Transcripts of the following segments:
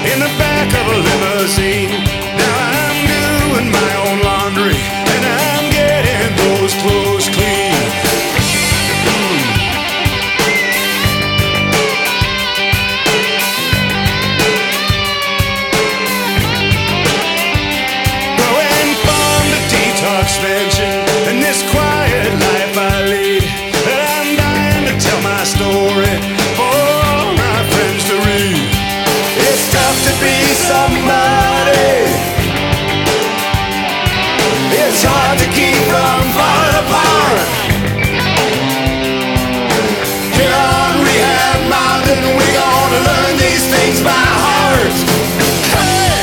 in the back of a limousine. Now I'm doing my own laundry and I'm getting those clothes clean. Going from the detox mansion and this quiet life I lead, and I'm dying to tell my story for all my friends to read. It's tough to be somebody. It's hard to keep from falling apart. Here on Rehab Mountain, we're gonna learn these things by heart. Hey!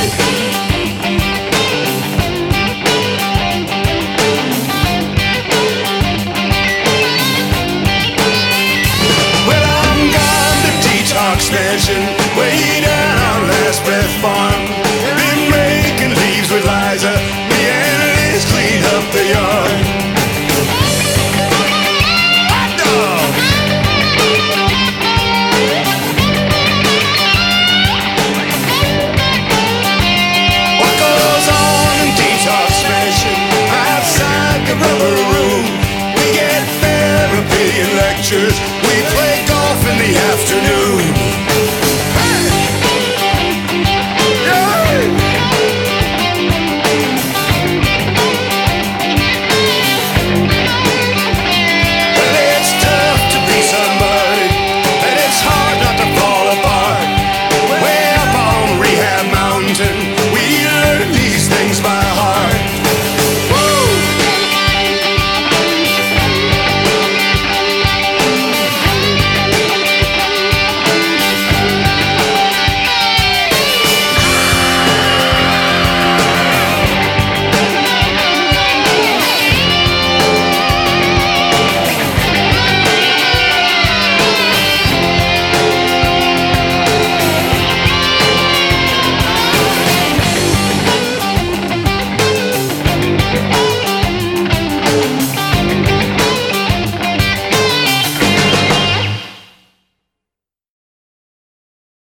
Well, I'm gone to Detox Mansion, way down on Last Breath Farm. Been making leaves with Liza, me and Liz clean up the yard. Hot dog! What goes on in Detox Mansion outside the rubber room? We get therapy and lectures, we play golf in the afternoon.